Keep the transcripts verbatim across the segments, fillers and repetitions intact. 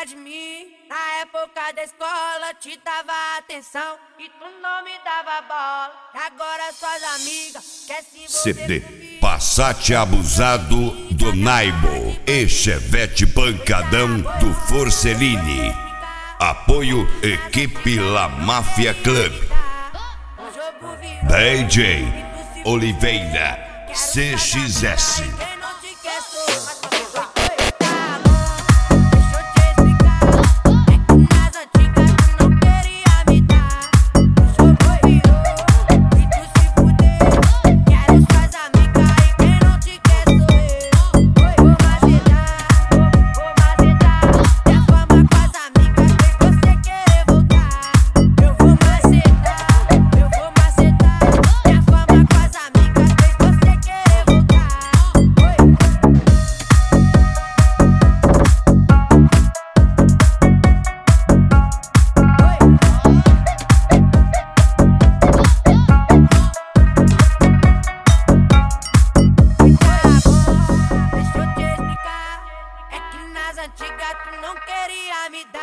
de mim. Na época da escola te dava atenção e tu não me dava bola. Agora suas amigas quer se envolver C D comigo. Passat Abusado do Naibo e Chevette Pancadão do Forcellini. Apoio Equipe La Máfia Club. D J Oliveira C X S.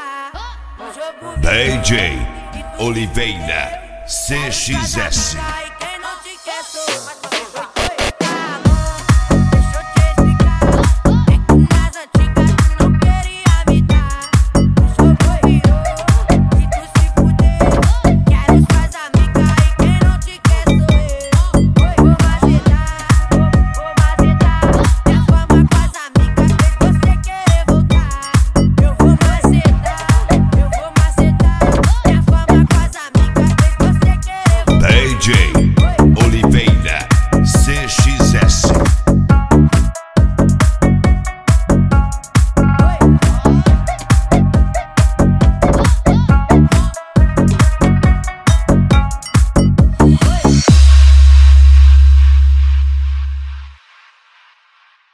D J Oliveira C X S.